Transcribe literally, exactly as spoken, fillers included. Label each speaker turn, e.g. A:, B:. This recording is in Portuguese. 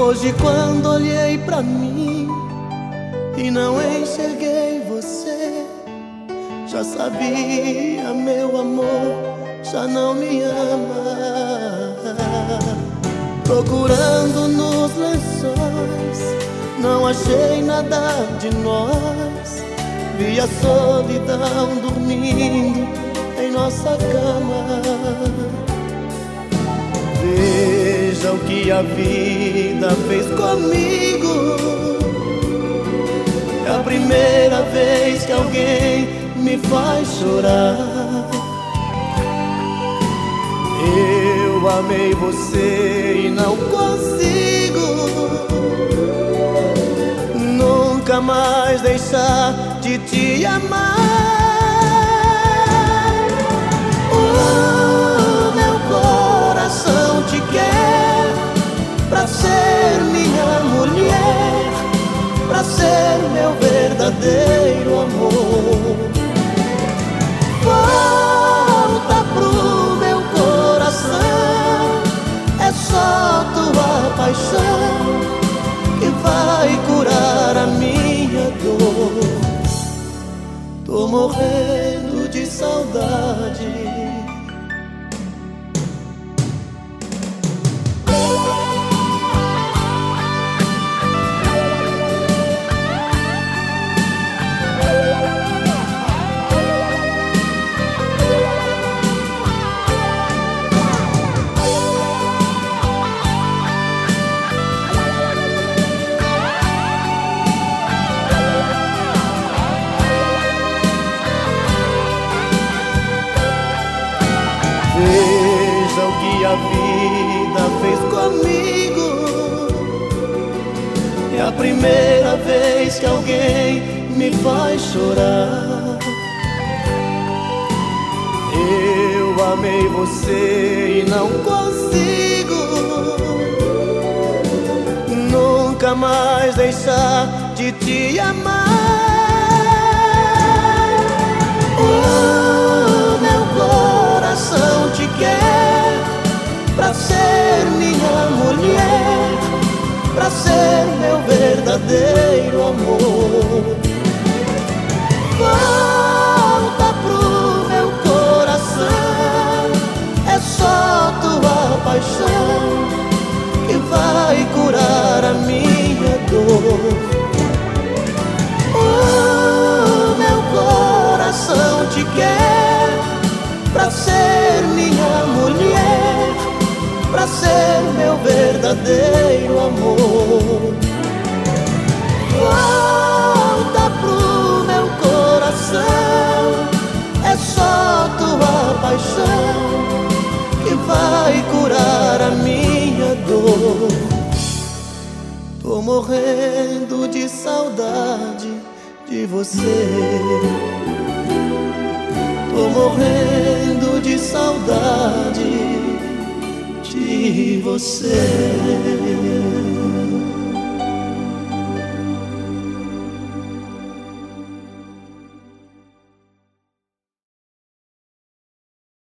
A: Hoje quando olhei pra mim e não enxerguei você, já sabia, meu amor, já não me ama. Procurando nos lençóis, não achei nada de nós. Vi a solidão dormindo em nossa cama. Veja o que a vida fez comigo. É a primeira vez que alguém me faz chorar. Eu amei você e não consigo nunca mais deixar de te amar. O meu coração te quer pra ser minha mulher, pra ser meu verdadeiro amor. Volta pro meu coração, é só tua paixão que vai curar a minha dor. Tô morrendo de saudade. Veja o que a vida fez comigo. É a primeira vez que alguém me faz chorar. Eu amei você e não consigo nunca mais deixar de te amar. O meu coração te quer pra ser minha mulher, pra ser meu verdadeiro amor. Volta pro meu coração, é só tua paixão que vai curar a minha dor. O meu coração te quer pra ser minha mulher, pra ser meu verdadeiro amor. Volta pro meu coração, é só tua paixão que vai curar a minha dor. Tô morrendo de saudade de você. Tô morrendo de saudade de você.